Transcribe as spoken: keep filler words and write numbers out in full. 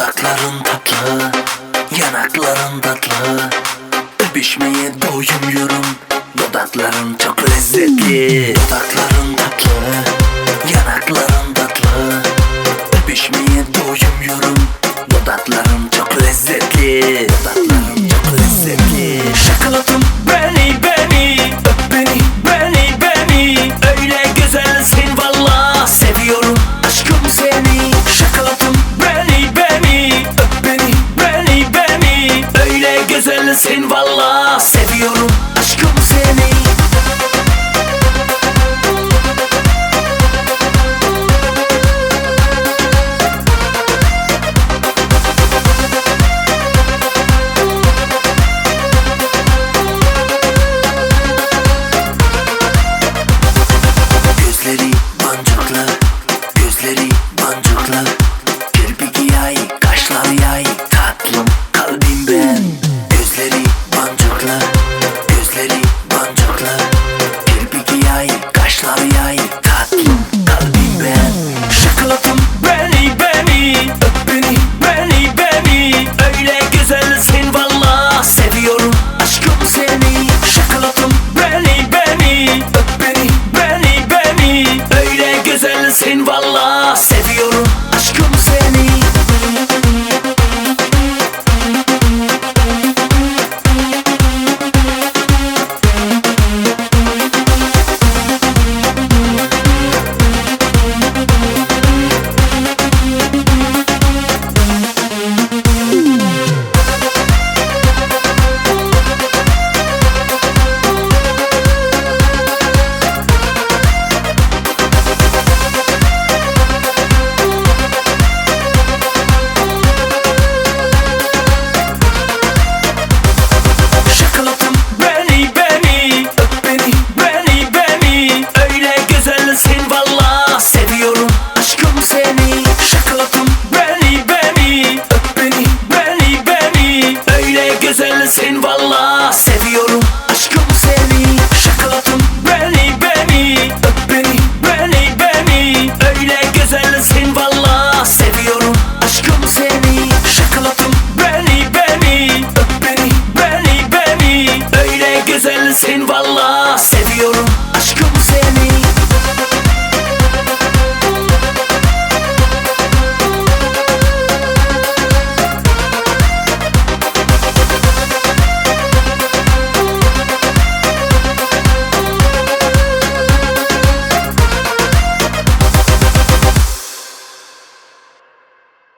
Dudakların tatlı, yanakların tatlı, öpüşmeye doyumuyorum. Dudakların çok lezzetli. Dudakların tatlı, yanakların tatlı, öpüşmeye doyumuyorum. Dudakların çok lezzetli. Dudakların çok lezzetli. Şokolatım beni beni, öp beni beni beni. Öyle güzelsin valla, seviyorum aşkım seni. Şokolatım beni beni, öp beni beni beni. Öyle güzelsin valla, seviyorum aşkım seni. Gözleri boncuklu, gözleri boncuklu, kirpiki yay, kaşları yay, tatlım kalbim ben. Gözleri boncuklu, gözleri boncuklu, kirpiki yay, kaşları yay, tatlım kalbim ben. Şokolatım beni beni, öp beni beni beni. Öyle güzelsin valla, seviyorum aşkım seni. Şokolatım beni beni, öp beni beni beni. Öyle güzelsin valla, seviyorum